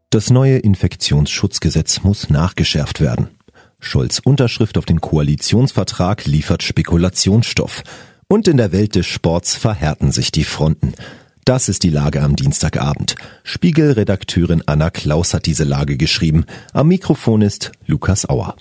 Das neue Infektionsschutzgesetz muss nachgeschärft werden. Scholz' Unterschrift auf den Koalitionsvertrag liefert Spekulationsstoff. Und in der Welt des Sports verhärten sich die Fronten. Das ist die Lage am Dienstagabend. Spiegel-Redakteurin Anna Klaus hat diese Lage geschrieben. Am Mikrofon ist Lukas Auer.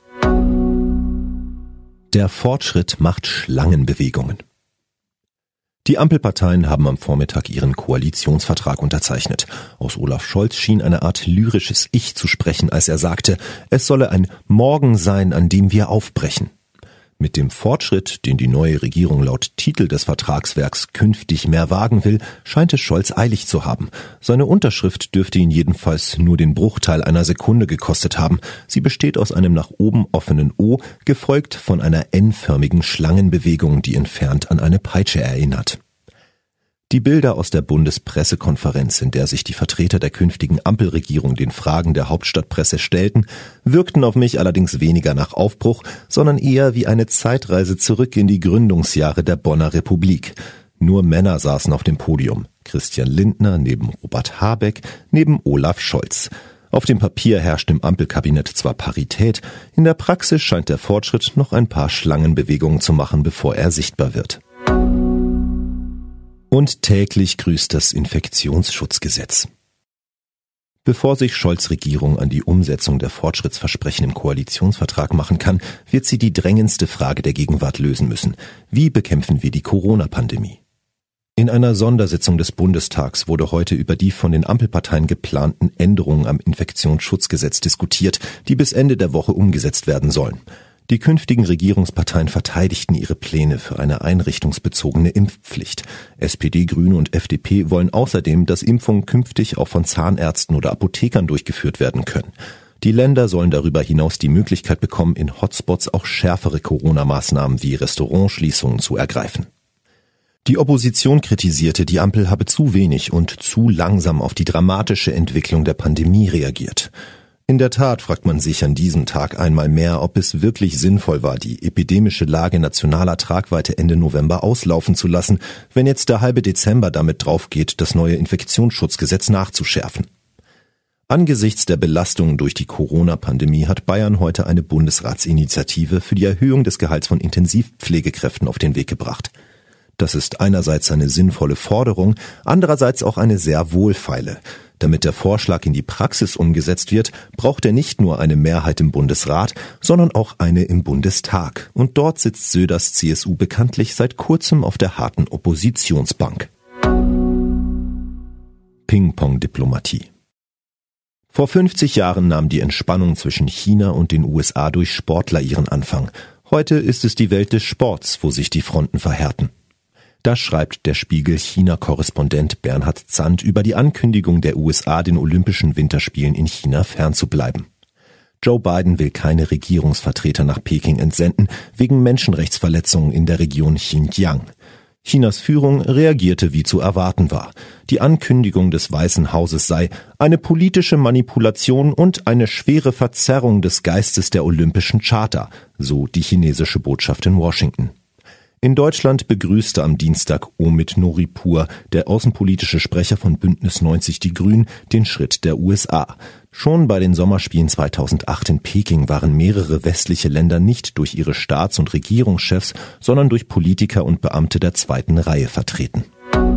Der Fortschritt macht Schlangenbewegungen. Die Ampelparteien haben am Vormittag ihren Koalitionsvertrag unterzeichnet. Aus Olaf Scholz schien eine Art lyrisches Ich zu sprechen, als er sagte, es solle ein Morgen sein, an dem wir aufbrechen. Mit dem Fortschritt, den die neue Regierung laut Titel des Vertragswerks künftig mehr wagen will, scheint es Scholz eilig zu haben. Seine Unterschrift dürfte ihn jedenfalls nur den Bruchteil einer Sekunde gekostet haben. Sie besteht aus einem nach oben offenen O, gefolgt von einer N-förmigen Schlangenbewegung, die entfernt an eine Peitsche erinnert. Die Bilder aus der Bundespressekonferenz, in der sich die Vertreter der künftigen Ampelregierung den Fragen der Hauptstadtpresse stellten, wirkten auf mich allerdings weniger nach Aufbruch, sondern eher wie eine Zeitreise zurück in die Gründungsjahre der Bonner Republik. Nur Männer saßen auf dem Podium. Christian Lindner neben Robert Habeck, neben Olaf Scholz. Auf dem Papier herrscht im Ampelkabinett zwar Parität, in der Praxis scheint der Fortschritt noch ein paar Schlangenbewegungen zu machen, bevor er sichtbar wird. Und täglich grüßt das Infektionsschutzgesetz. Bevor sich Scholz' Regierung an die Umsetzung der Fortschrittsversprechen im Koalitionsvertrag machen kann, wird sie die drängendste Frage der Gegenwart lösen müssen. Wie bekämpfen wir die Corona-Pandemie? In einer Sondersitzung des Bundestags wurde heute über die von den Ampelparteien geplanten Änderungen am Infektionsschutzgesetz diskutiert, die bis Ende der Woche umgesetzt werden sollen. Die künftigen Regierungsparteien verteidigten ihre Pläne für eine einrichtungsbezogene Impfpflicht. SPD, Grüne und FDP wollen außerdem, dass Impfungen künftig auch von Zahnärzten oder Apothekern durchgeführt werden können. Die Länder sollen darüber hinaus die Möglichkeit bekommen, in Hotspots auch schärfere Corona-Maßnahmen wie Restaurantschließungen zu ergreifen. Die Opposition kritisierte, die Ampel habe zu wenig und zu langsam auf die dramatische Entwicklung der Pandemie reagiert. In der Tat fragt man sich an diesem Tag einmal mehr, ob es wirklich sinnvoll war, die epidemische Lage nationaler Tragweite Ende November auslaufen zu lassen, wenn jetzt der halbe Dezember damit draufgeht, das neue Infektionsschutzgesetz nachzuschärfen. Angesichts der Belastungen durch die Corona-Pandemie hat Bayern heute eine Bundesratsinitiative für die Erhöhung des Gehalts von Intensivpflegekräften auf den Weg gebracht. Das ist einerseits eine sinnvolle Forderung, andererseits auch eine sehr wohlfeile. Damit der Vorschlag in die Praxis umgesetzt wird, braucht er nicht nur eine Mehrheit im Bundesrat, sondern auch eine im Bundestag. Und dort sitzt Söders CSU bekanntlich seit kurzem auf der harten Oppositionsbank. Ping-Pong-Diplomatie. Vor 50 Jahren nahm die Entspannung zwischen China und den USA durch Sportler ihren Anfang. Heute ist es die Welt des Sports, wo sich die Fronten verhärten. Das schreibt der Spiegel-China-Korrespondent Bernhard Zandt über die Ankündigung der USA, den Olympischen Winterspielen in China fernzubleiben. Joe Biden will keine Regierungsvertreter nach Peking entsenden, wegen Menschenrechtsverletzungen in der Region Xinjiang. Chinas Führung reagierte, wie zu erwarten war. Die Ankündigung des Weißen Hauses sei eine politische Manipulation und eine schwere Verzerrung des Geistes der Olympischen Charta, so die chinesische Botschaft in Washington. In Deutschland begrüßte am Dienstag Omid Noripur, der außenpolitische Sprecher von Bündnis 90 Die Grünen, den Schritt der USA. Schon bei den Sommerspielen 2008 in Peking waren mehrere westliche Länder nicht durch ihre Staats- und Regierungschefs, sondern durch Politiker und Beamte der zweiten Reihe vertreten.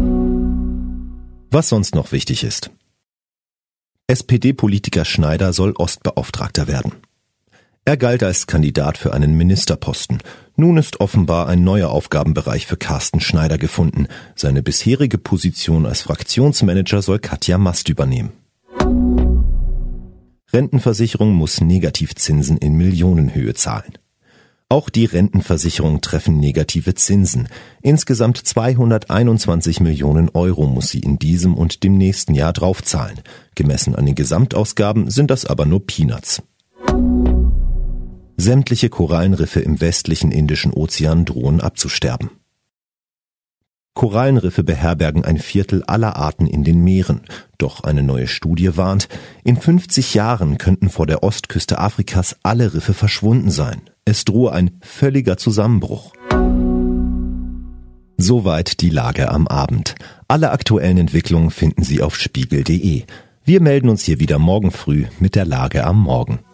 Was sonst noch wichtig ist. SPD-Politiker Schneider soll Ostbeauftragter werden. Er galt als Kandidat für einen Ministerposten. Nun ist offenbar ein neuer Aufgabenbereich für Carsten Schneider gefunden. Seine bisherige Position als Fraktionsmanager soll Katja Mast übernehmen. Rentenversicherung muss Negativzinsen in Millionenhöhe zahlen. Auch die Rentenversicherung treffen negative Zinsen. Insgesamt 221 Millionen Euro muss sie in diesem und dem nächsten Jahr draufzahlen. Gemessen an den Gesamtausgaben sind das aber nur Peanuts. Sämtliche Korallenriffe im westlichen Indischen Ozean drohen abzusterben. Korallenriffe beherbergen ein Viertel aller Arten in den Meeren. Doch eine neue Studie warnt, in 50 Jahren könnten vor der Ostküste Afrikas alle Riffe verschwunden sein. Es drohe ein völliger Zusammenbruch. Soweit die Lage am Abend. Alle aktuellen Entwicklungen finden Sie auf spiegel.de. Wir melden uns hier wieder morgen früh mit der Lage am Morgen.